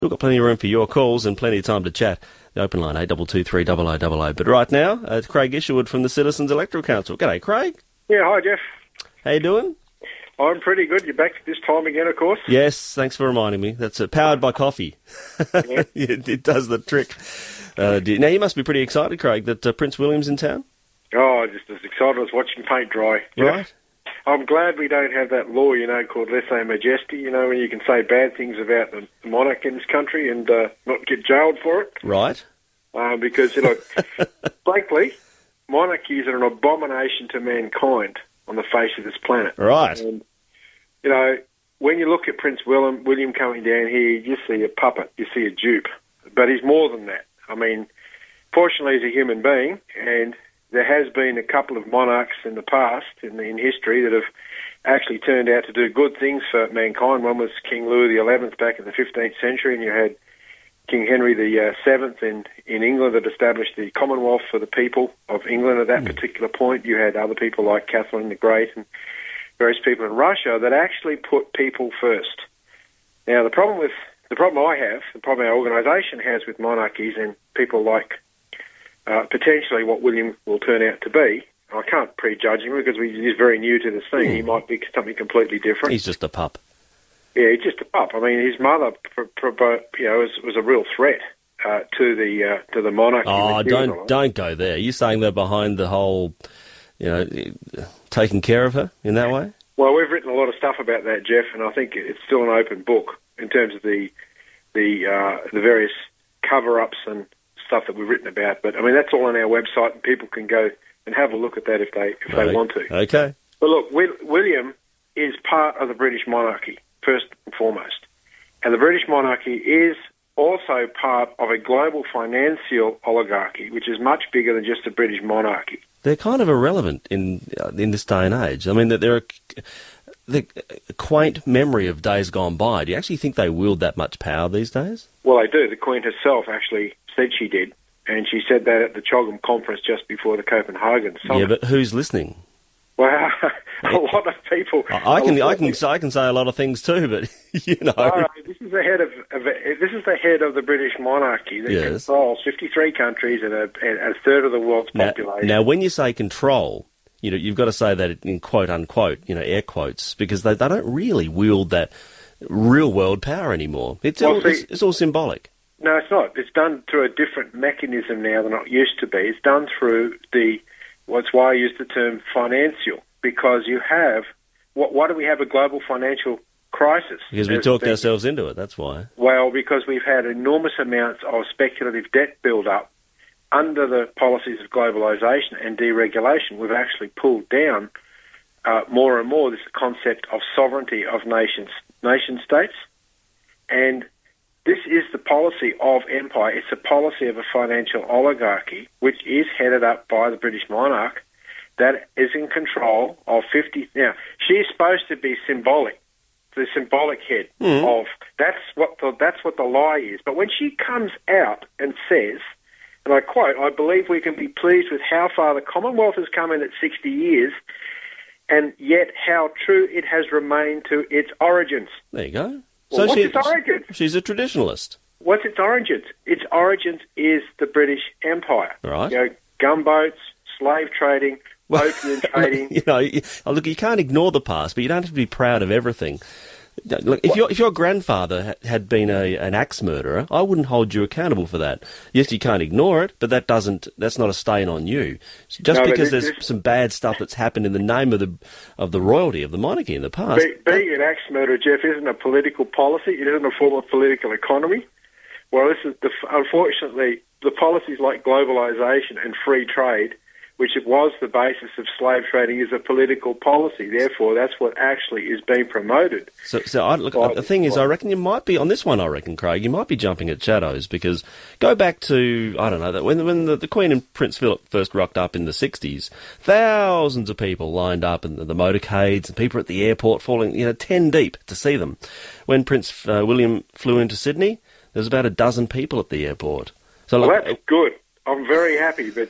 We've got plenty of room for your calls and plenty of time to chat. The open line, 8223 0000. But right now, it's Craig Isherwood from the Citizens Electoral Council. G'day, Craig. Yeah, hi, Jeff. How you doing? I'm pretty good. You're back this time again, of course. Yes, thanks for reminding me. That's powered by coffee. Yeah. It does the trick. Now, you must be pretty excited, Craig, that Prince William's in town? Oh, just as excited as watching paint dry. Jeff. Right. I'm glad we don't have that law, called lèse majesty, when you can say bad things about the monarch in this country and not get jailed for it. Right. Because, frankly, monarchies are an abomination to mankind on the face of this planet. Right. And, when you look at Prince William coming down here, you see a puppet, you see a dupe. But he's more than that. I mean, fortunately, he's a human being, and there has been a couple of monarchs in the past, in history, that have actually turned out to do good things for mankind. One was King Louis XI back in the 15th century, and you had King Henry VII in England that established the Commonwealth for the people of England at that particular point. You had other people like Catherine the Great and various people in Russia that actually put people first. Now, the problem I have, the problem our organisation has with monarchies and people like potentially what William will turn out to be, I can't prejudge him because he's very new to the scene. He might be something completely different. He's just a pup. Yeah, he's just a pup. I mean, his mother, was a real threat to the monarchy. Oh, don't go there. You're saying they're behind the whole, taking care of her in that way? Well, we've written a lot of stuff about that, Jeff, and I think it's still an open book in terms of the various cover-ups and stuff that we've written about. But I mean, that's all on our website, and people can go and have a look at that if they want to. Okay. But look, William is part of the British monarchy, first and foremost. And the British monarchy is also part of a global financial oligarchy, which is much bigger than just the British monarchy. They're kind of irrelevant in this day and age. I mean, they're the quaint memory of days gone by. Do you actually think they wield that much power these days? Well, they do. The Queen herself actually said she did, and she said that at the CHOGM conference just before the Copenhagen summit. Yeah, but who's listening? Well, a lot of people. I can say a lot of things too, but No, this is the head of the British monarchy that controls 53 countries and a third of the world's population. Now, when you say control, you've got to say that in quote unquote, air quotes, because they don't really wield that real world power anymore. It's all symbolic. No, it's not. It's done through a different mechanism now than it used to be. It's done through that's why I use the term financial, because you have, why do we have a global financial crisis? Because we talked ourselves into it, that's why. Well, because we've had enormous amounts of speculative debt build up under the policies of globalisation and deregulation. We've actually pulled down more and more this concept of sovereignty of nation-states, and this is the policy of empire. It's a policy of a financial oligarchy, which is headed up by the British monarch, that is in control of 50... Now, she's supposed to be symbolic, the symbolic head of... That's what the lie is. But when she comes out and says, and I quote, "I believe we can be pleased with how far the Commonwealth has come in its 60 years, and yet how true it has remained to its origins." There you go. Well, what's its origins? She's a traditionalist. What's its origins? Its origins is the British Empire. Right. Gunboats, slave trading, opium trading. Look, you can't ignore the past, but you don't have to be proud of everything. Look, if your grandfather had been an axe murderer, I wouldn't hold you accountable for that. Yes, you can't ignore it, but that's not a stain on you. Just because there's some bad stuff that's happened in the name of the royalty, of the monarchy in the past. Being an axe murderer, Jeff, isn't a political policy. It isn't a form of political economy. Well, this is unfortunately the policies like globalisation and free trade, which it was the basis of slave trading, is a political policy. Therefore, that's what actually is being promoted. The thing is, I reckon you might be, on this one, Craig, you might be jumping at shadows, because go back to, I don't know, when the Queen and Prince Philip first rocked up in the 60s, thousands of people lined up in the motorcades and people at the airport falling, 10 deep to see them. When Prince William flew into Sydney, there was about a dozen people at the airport. So, that's good. I'm very happy, but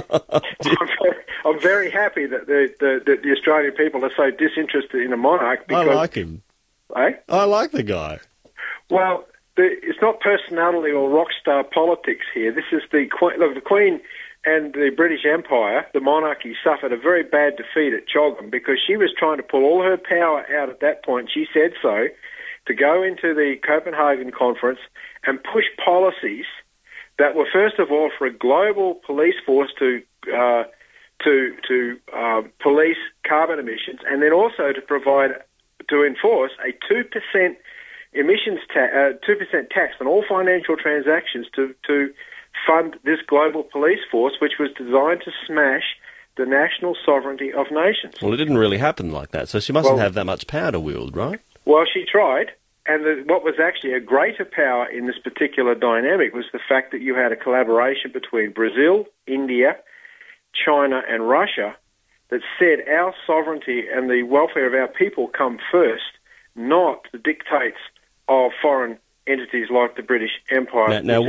I'm very happy that the Australian people are so disinterested in a monarch. Because, I like him. Eh? I like the guy. Well, it's not personality or rock star politics here. This is the Queen. Look, the Queen and the British Empire, the monarchy, suffered a very bad defeat at Chogam because she was trying to pull all her power out at that point. She said so, to go into the Copenhagen conference and push policies that were, first of all, for a global police force to police carbon emissions, and then also to enforce a 2% emissions 2% tax on all financial transactions to fund this global police force, which was designed to smash the national sovereignty of nations. Well, it didn't really happen like that, so she mustn't have that much power to wield, right? Well, she tried, and what was actually a greater power in this particular dynamic was the fact that you had a collaboration between Brazil, India, China and Russia that said our sovereignty and the welfare of our people come first, not the dictates of foreign entities like the British Empire. Now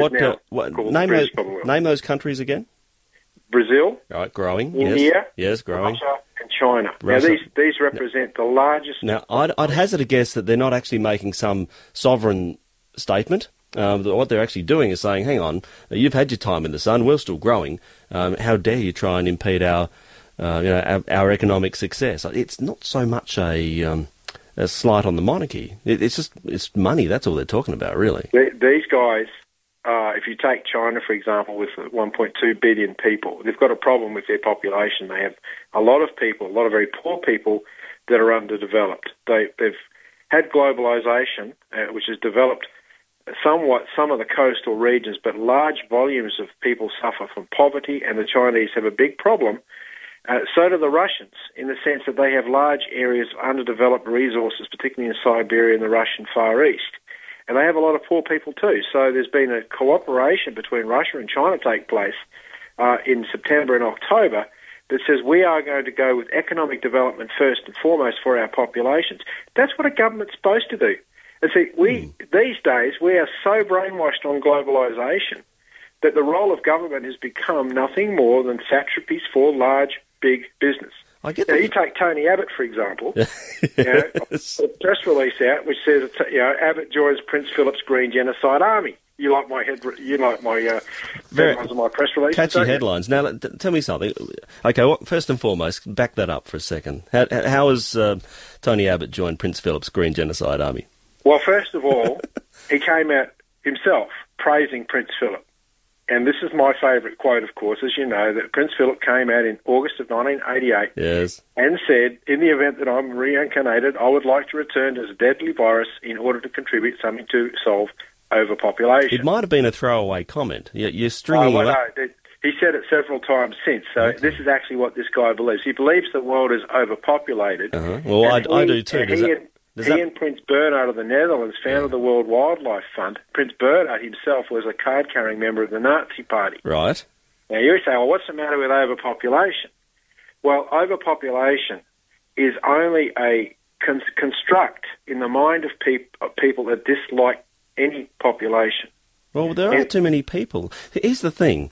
name those countries again? Brazil, right, growing. India, yes, growing. Russia and China. Russia. Now these represent the largest. Now I'd hazard a guess that they're not actually making some sovereign statement. What they're actually doing is saying, hang on, you've had your time in the sun, we're still growing. How dare you try and impede our economic success? It's not so much a slight on the monarchy. It's money. That's all they're talking about, really. These guys, if you take China, for example, with 1.2 billion people, they've got a problem with their population. They have a lot of people, a lot of very poor people that are underdeveloped. They've had globalization, which has developed somewhat some of the coastal regions, but large volumes of people suffer from poverty, and the Chinese have a big problem. So do the Russians, in the sense that they have large areas of underdeveloped resources, particularly in Siberia and the Russian Far East. And they have a lot of poor people too. So there's been a cooperation between Russia and China take place in September and October that says we are going to go with economic development first and foremost for our populations. That's what a government's supposed to do. And see, these days we are so brainwashed on globalisation that the role of government has become nothing more than satrapies for large, big business. I get you take Tony Abbott, for example. A press release out which says, Abbott joins Prince Philip's Green Genocide Army. You like my headlines of my press release? Catchy headlines. Now, tell me something. Okay, first and foremost, back that up for a second. How has Tony Abbott joined Prince Philip's Green Genocide Army? Well, first of all, he came out himself praising Prince Philip. And this is my favourite quote, of course, as you know, that Prince Philip came out in August of 1988 and said, in the event that I'm reincarnated, I would like to return as a deadly virus in order to contribute something to solve overpopulation. It might have been a throwaway comment. You're stringing him up. No, he said it several times since, so This is actually what this guy believes. He believes the world is overpopulated. Well, I do too. He and Prince Bernhard of the Netherlands founded the World Wildlife Fund. Prince Bernhard himself was a card-carrying member of the Nazi Party. Right. Now, you say, well, what's the matter with overpopulation? Well, overpopulation is only a construct in the mind of people that dislike any population. Well, there are too many people. Here's the thing.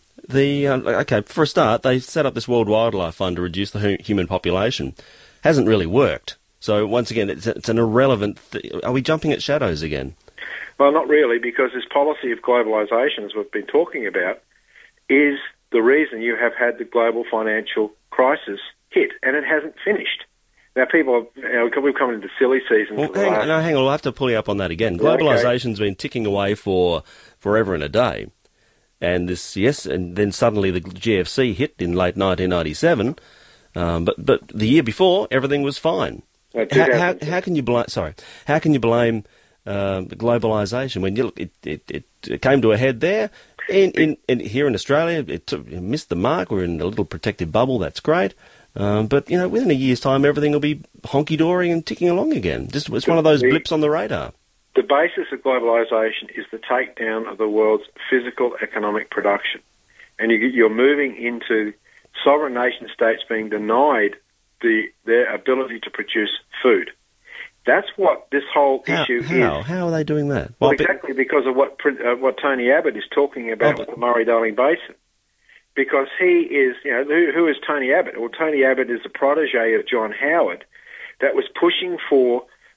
For a start, they set up this World Wildlife Fund to reduce the human population. Hasn't really worked. So, once again, it's an irrelevant... Are we jumping at shadows again? Well, not really, because this policy of globalisation, as we've been talking about, is the reason you have had the global financial crisis hit, and it hasn't finished. Now, people, we've come into silly season. Well, hang on, I'll have to pull you up on that again. Globalisation's been ticking away for forever and a day. And and then suddenly the GFC hit in late 1997. But the year before, everything was fine. How can you blame? How can you blame globalisation when you look? It came to a head there, and here in Australia, it missed the mark. We're in a little protective bubble. That's great, but within a year's time, everything will be honky dory and ticking along again. It's one of those blips on the radar. The basis of globalisation is the takedown of the world's physical economic production, and you're moving into sovereign nation states being denied their ability to produce food. That's what this whole issue is. How are they doing that? Well, exactly because of what Tony Abbott is talking about with the Murray-Darling Basin. Because he is, who is Tony Abbott? Well, Tony Abbott is a protege of John Howard that was pushing for the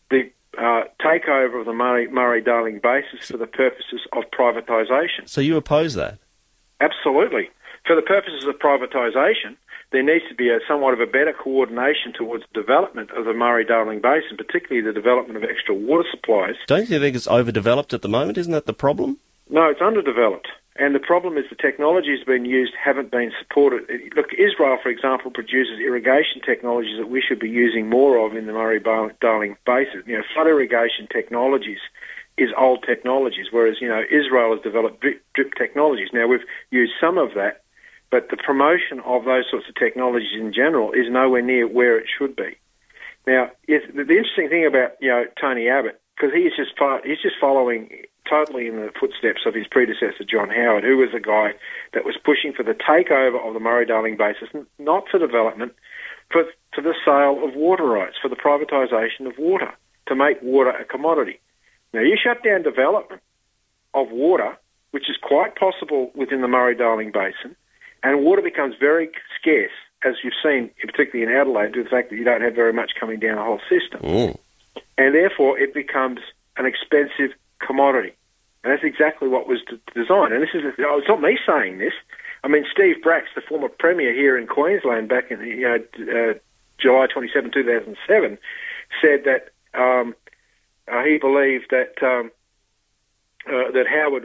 takeover of the Murray-Darling Basin for the purposes of privatisation. So you oppose that? Absolutely. For the purposes of privatisation, there needs to be somewhat of a better coordination towards the development of the Murray-Darling Basin, particularly the development of extra water supplies. Don't you think it's overdeveloped at the moment? Isn't that the problem? No, it's underdeveloped. And the problem is the technologies being used haven't been supported. Look, Israel, for example, produces irrigation technologies that we should be using more of in the Murray-Darling Basin. Flood irrigation technologies is old technologies, whereas, Israel has developed drip technologies. Now, we've used some of that, but the promotion of those sorts of technologies in general is nowhere near where it should be. Now, the interesting thing about, Tony Abbott, because he's just following totally in the footsteps of his predecessor, John Howard, who was a guy that was pushing for the takeover of the Murray-Darling Basin, not for development, for the sale of water rights, for the privatisation of water, to make water a commodity. Now, you shut down development of water, which is quite possible within the Murray-Darling Basin, and water becomes very scarce, as you've seen, particularly in Adelaide, due to the fact that you don't have very much coming down the whole system. And therefore, it becomes an expensive commodity. And that's exactly what was designed. And it's not me saying this. I mean, Steve Bracks, the former Premier here in Queensland back in July 27, 2007, said that he believed that that Howard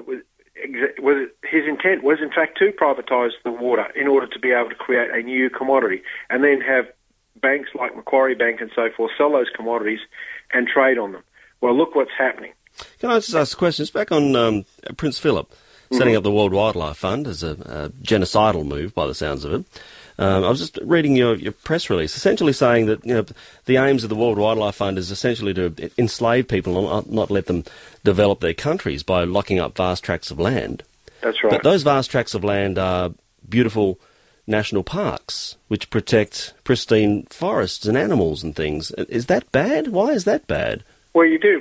his intent was in fact to privatise the water in order to be able to create a new commodity and then have banks like Macquarie Bank and so forth sell those commodities and trade on them. Well, look what's happening. Can I just ask a question? It's back on Prince Philip setting up the World Wildlife Fund as a genocidal move, by the sounds of it. I was just reading your press release, essentially saying that the aims of the World Wildlife Fund is essentially to enslave people and not let them develop their countries by locking up vast tracts of land. That's right. But those vast tracts of land are beautiful national parks which protect pristine forests and animals and things. Is that bad? Why is that bad? Well, you do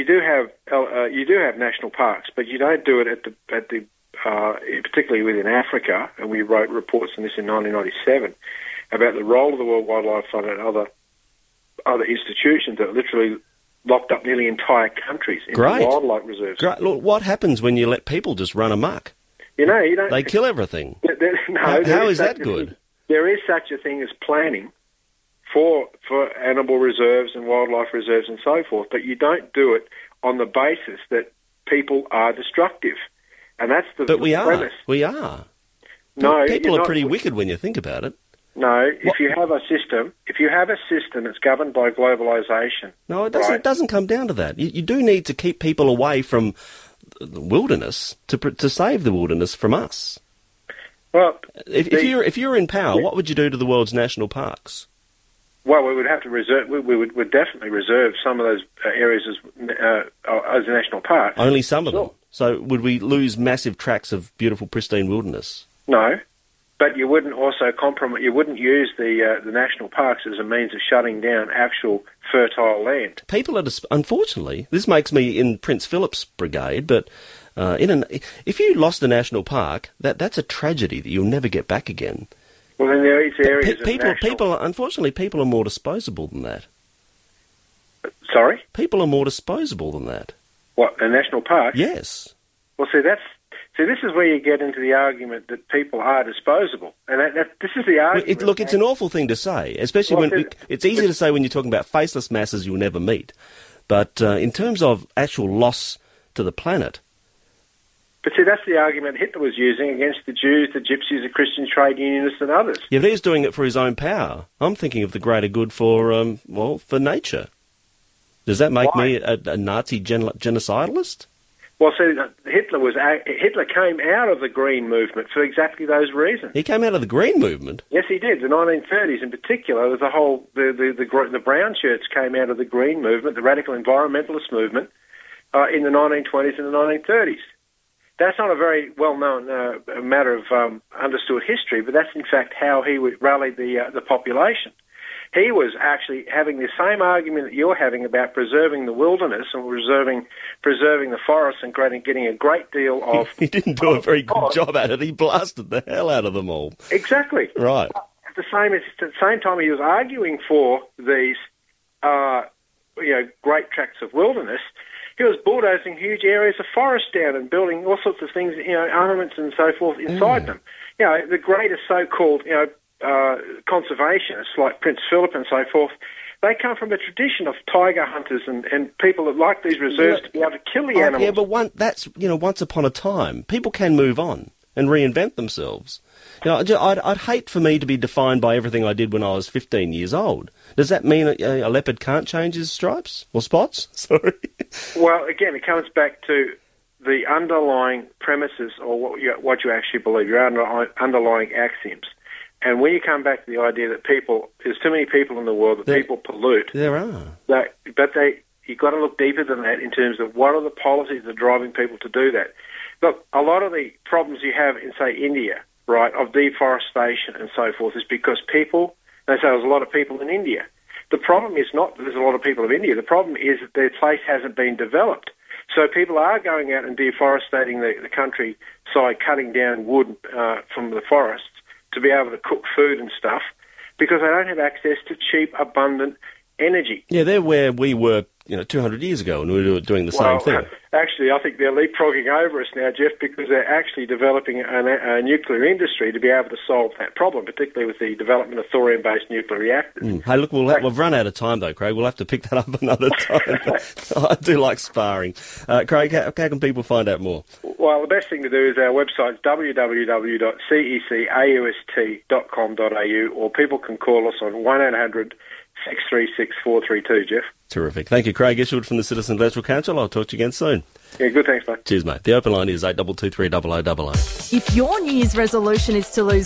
have national parks, but you don't do it at the particularly within Africa, and we wrote reports on this in 1997 about the role of the World Wildlife Fund and other institutions that literally locked up nearly entire countries into wildlife reserves. Great. Look, what happens when you let people just run amok? You don't. They kill everything. How is that good? There is such a thing as planning for animal reserves and wildlife reserves and so forth, but you don't do it on the basis that people are destructive. And that's the premise. We are. No, people are pretty wicked when you think about it. No, if you have a system that's governed by globalisation. No, it doesn't. It doesn't come down to that. You do need to keep people away from the wilderness to save the wilderness from us. Well, if you're in power, what would you do to the world's national parks? Well, we would have to reserve. We would definitely reserve some of those areas as national parks. Only some of them. So would we lose massive tracts of beautiful, pristine wilderness? No, but you wouldn't also compromise. You wouldn't use the national parks as a means of shutting down actual fertile land. People are unfortunately. This makes me in Prince Philip's brigade, but if you lost a national park, that's a tragedy that you'll never get back again. Well, then there is areas unfortunately, people are more disposable than that. Sorry? People are more disposable than that. What, a national park? Yes. Well, this is where you get into the argument that people are disposable, and this is the argument. Look, it's an awful thing to say, especially it's easy to say when you're talking about faceless masses you'll never meet, but in terms of actual loss to the planet. But see, that's the argument Hitler was using against the Jews, the Gypsies, the Christian trade unionists and others. Yeah, but he's doing it for his own power. I'm thinking of the greater good for nature. Does that make me a Nazi genocidalist? Well, see, Hitler came out of the Green Movement for exactly those reasons. He came out of the Green Movement? Yes, he did. The 1930s in particular, the whole the brown shirts came out of the Green Movement, the radical environmentalist movement, in the 1920s and the 1930s. That's not a very well-known matter of understood history, but that's in fact how he rallied the population. He was actually having the same argument that you're having about preserving the wilderness and preserving the forests and getting a great deal of... He didn't do a very good job at it. He blasted the hell out of them all. Exactly. Right. At the same time, he was arguing for these great tracts of wilderness. He was bulldozing huge areas of forest down and building all sorts of things, armaments and so forth inside them. The greatest so-called, conservationists like Prince Philip and so forth, they come from a tradition of tiger hunters and people that like these reserves to be able to kill the animals. Yeah, but that's once upon a time. People can move on and reinvent themselves. I'd hate for me to be defined by everything I did when I was 15 years old. Does that mean a leopard can't change his stripes or spots? Sorry. Well, again, it comes back to the underlying premises or what you actually believe, your underlying axioms. And when you come back to the idea that there's too many people in the world, that people pollute. There are. You've got to look deeper than that in terms of what are the policies that are driving people to do that. Look, a lot of the problems you have in, say, India, right, of deforestation and so forth is because they say there's a lot of people in India. The problem is not that there's a lot of people in India. The problem is that their place hasn't been developed. So people are going out and deforesting the countryside, cutting down wood from the forests to be able to cook food and stuff because they don't have access to cheap, abundant energy. Yeah, they're where we were 200 years ago, and we were doing the same thing. Actually, I think they're leapfrogging over us now, Jeff, because they're actually developing a nuclear industry to be able to solve that problem, particularly with the development of thorium-based nuclear reactors. Hey, look, we've run out of time, though, Craig. We'll have to pick that up another time. I do like sparring. Craig, how can people find out more? Well, the best thing to do is our website's www.cecaust.com.au, or people can call us on 1-800 636-432, Jeff. Terrific. Thank you, Craig Isherwood from the Citizens Electoral Council. I'll talk to you again soon. Yeah, good, thanks, mate. Cheers, mate. The open line is 8223 0000. If your New Year's resolution is to lose